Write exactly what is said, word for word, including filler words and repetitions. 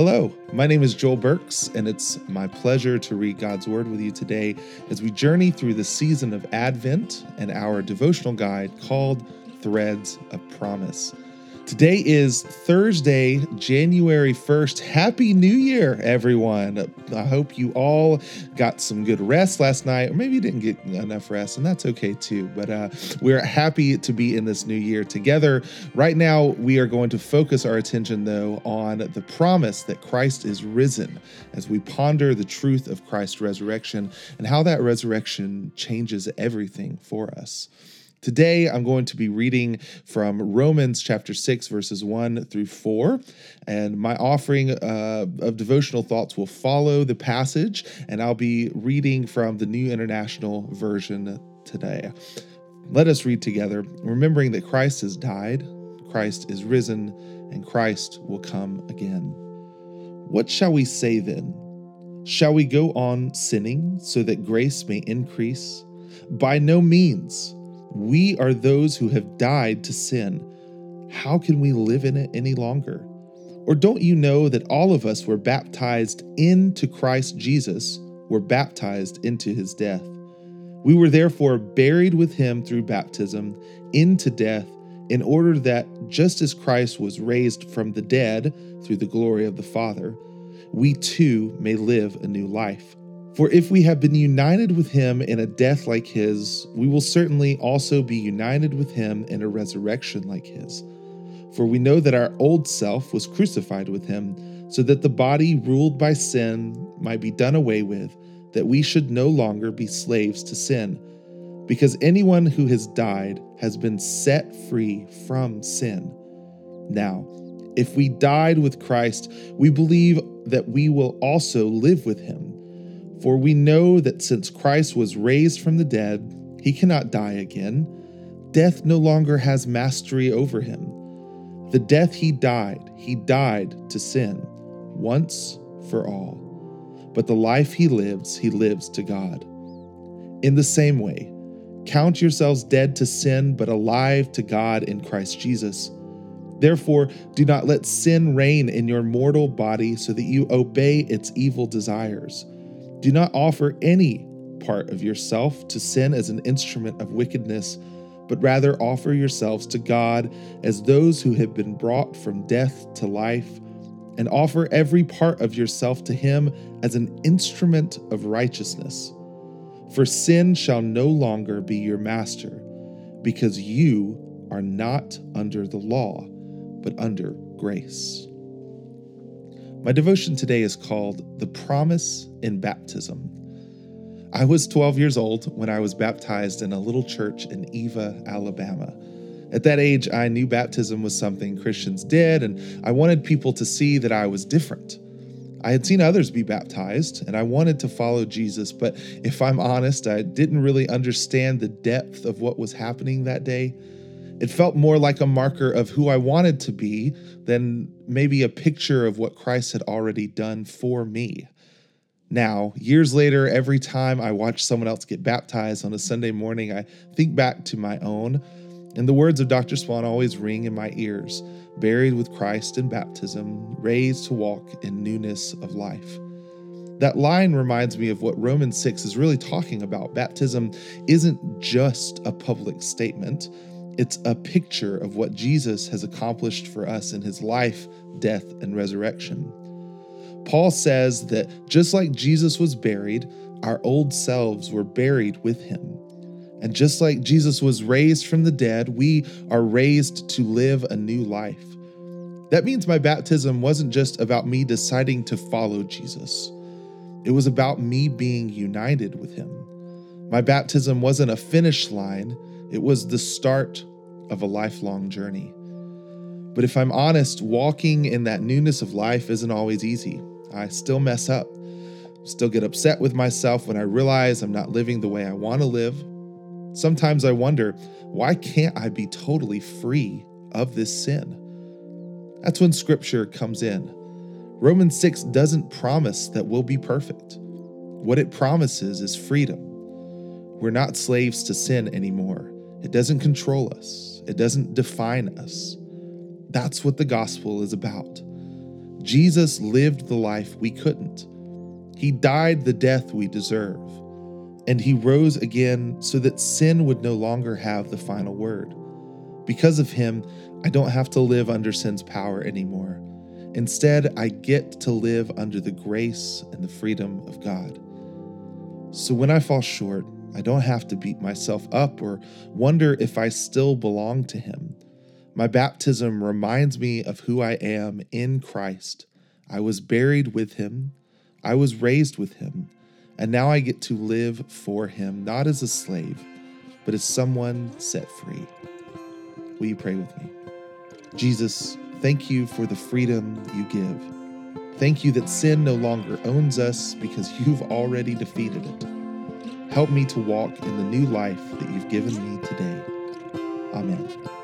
Hello, my name is Joel Burks, and it's my pleasure to read God's Word with you today as we journey through the season of Advent and our devotional guide called Threads of Promise. Today is Thursday, January first. Happy New Year, everyone. I hope you all got some good rest last night, or maybe you didn't get enough rest, and that's okay too. But uh, we're happy to be in this new year together. Right now, we are going to focus our attention, though, on the promise that Christ is risen as we ponder the truth of Christ's resurrection and how that resurrection changes everything for us. Today, I'm going to be reading from Romans chapter six, verses one through four, and my offering uh, of devotional thoughts will follow the passage, and I'll be reading from the New International Version today. Let us read together, remembering that Christ has died, Christ is risen, and Christ will come again. What shall we say then? Shall we go on sinning so that grace may increase? By no means. We are those who have died to sin. How can we live in it any longer? Or don't you know that all of us were baptized into Christ Jesus, were baptized into his death? We were therefore buried with him through baptism into death, in order that just as Christ was raised from the dead through the glory of the Father, we too may live a new life. For if we have been united with him in a death like his, we will certainly also be united with him in a resurrection like his. For we know that our old self was crucified with him, so that the body ruled by sin might be done away with, that we should no longer be slaves to sin. Because anyone who has died has been set free from sin. Now, if we died with Christ, we believe that we will also live with him. For we know that since Christ was raised from the dead, he cannot die again. Death no longer has mastery over him. The death he died, he died to sin, once for all. But the life he lives, he lives to God. In the same way, count yourselves dead to sin, but alive to God in Christ Jesus. Therefore, do not let sin reign in your mortal body so that you obey its evil desires. Do not offer any part of yourself to sin as an instrument of wickedness, but rather offer yourselves to God as those who have been brought from death to life, and offer every part of yourself to him as an instrument of righteousness. For sin shall no longer be your master, because you are not under the law, but under grace. My devotion today is called The Promise in Baptism. I was twelve years old when I was baptized in a little church in Eva, Alabama. At that age, I knew baptism was something Christians did, and I wanted people to see that I was different. I had seen others be baptized, and I wanted to follow Jesus, but if I'm honest, I didn't really understand the depth of what was happening that day. It felt more like a marker of who I wanted to be than maybe a picture of what Christ had already done for me. Now, years later, every time I watch someone else get baptized on a Sunday morning, I think back to my own, and the words of Doctor Swan always ring in my ears: buried with Christ in baptism, raised to walk in newness of life. That line reminds me of what Romans six is really talking about. Baptism isn't just a public statement. It's a picture of what Jesus has accomplished for us in his life, death, and resurrection. Paul says that just like Jesus was buried, our old selves were buried with him. And just like Jesus was raised from the dead, we are raised to live a new life. That means my baptism wasn't just about me deciding to follow Jesus. It was about me being united with him. My baptism wasn't a finish line. It was the start of a lifelong journey. But if I'm honest, walking in that newness of life isn't always easy. I still mess up, still get upset with myself when I realize I'm not living the way I want to live. Sometimes I wonder, why can't I be totally free of this sin? That's when Scripture comes in. Romans six doesn't promise that we'll be perfect. What it promises is freedom. We're not slaves to sin anymore. It doesn't control us. It doesn't define us. That's what the gospel is about. Jesus lived the life we couldn't. He died the death we deserve. And he rose again so that sin would no longer have the final word. Because of him, I don't have to live under sin's power anymore. Instead, I get to live under the grace and the freedom of God. So when I fall short, I don't have to beat myself up or wonder if I still belong to him. My baptism reminds me of who I am in Christ. I was buried with him. I was raised with him. And now I get to live for him, not as a slave, but as someone set free. Will you pray with me? Jesus, thank you for the freedom you give. Thank you that sin no longer owns us because you've already defeated it. Help me to walk in the new life that you've given me today. Amen.